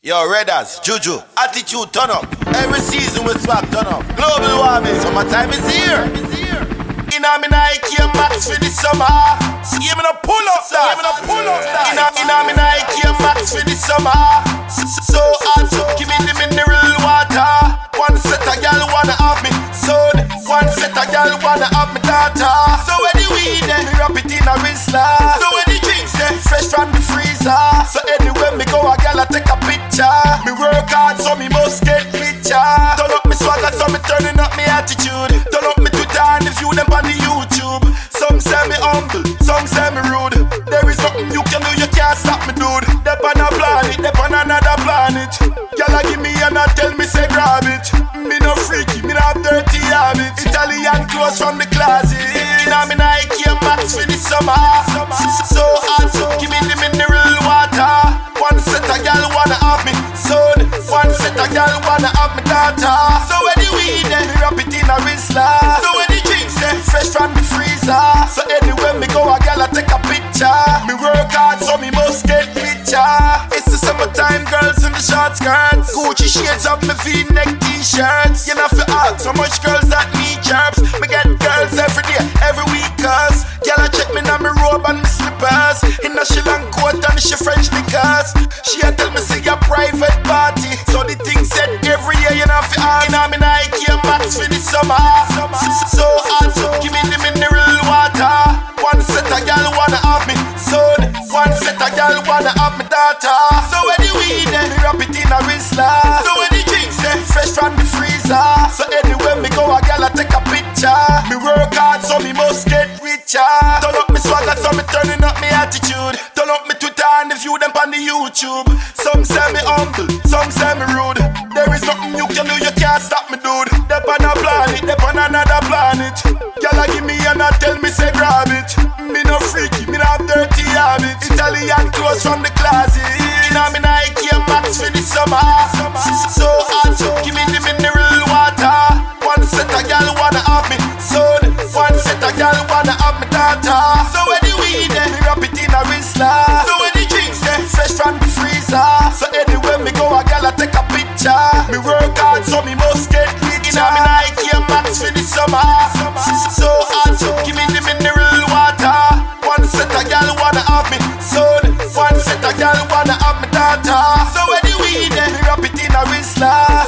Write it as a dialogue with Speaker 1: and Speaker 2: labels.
Speaker 1: Yo, Redders, Juju, attitude turn up. Every season with swag turn up. Global warming, summertime is here. In a Nike Max for the summer. Give me no pull up that. In a Nike Max for the summer. So hot, give me the mineral water. One set a girl wanna have me son. One set a girl wanna have me daughter. So when the weed then me wrap it in a Rizla. So when the drinks then fresh from the freezer. So anywhere me go a girl I take a picture. Me work hard so me must get picture. Turn up me swagger so me turning up me attitude. Turn up me Twitter and the view them on the YouTube. Some say me humble, some say me rude. There is nothing you can do, you can't stop me dude. Dep on a planet, dep on another planet. Girl give me and I tell me say grab it. Me no freaky, me no have dirty habits. Italian clothes from the closet. Inna me Nike Max for the summer. So hot, give me the mineral water. One set a girl wanna have me son. One set a girl wanna have me daughter. So when the weed then me wrap it in a Rizla. So when the drinks then fresh from the freezer. So anywhere me go a girl I take a picture. Me work hard so me must get picture. It's the summertime, girls in the short skirts. Gucci shades up me V-neck t-shirts. You know fi ask so much girls that need jobs. Me get girls every day, every week cause girl I check me now me robe and me slippers. In a she long coat and she French liquors. She a tell me say a private party. So the thing said every year you know fi ask. Inna me Nike Max for the summer. So hot, give me the mineral water. One set a girl wanna have me son. One set a girl wanna have me daughter. So when the weed then me wrap it in a Rizla. So when the drinks then fresh from the freezer. So anywhere me go a girl I take a picture. Me work hard so me must get richer. Turn up me swagger so me turning up me attitude. Turn up me Twitter and the view them on the YouTube. Some say me humble, some say me rude. There is nothing you can do, you can't stop me dude. Dep on a planet, dep on another planet. Girl give me and I tell me say grab it. Me no freaky, me no have dirty habits. Italian clothes from the closet. Inna me Nike Max for the summer. So hot, give me the mineral water. One set a girl wanna have me son. One set a girl wanna have me daughter. So when the weed then me wrap it in a Rizla. So when the drinks then fresh from the freezer. So anywhere me go a girl I take a picture. Me work hard so me must get richer. Inna me Nike Max for the summer. So hot, give me the mineral water. One set a girl wanna have me son. One set a girl wanna have me daughter. So when the weed then me wrap it in a Rizla.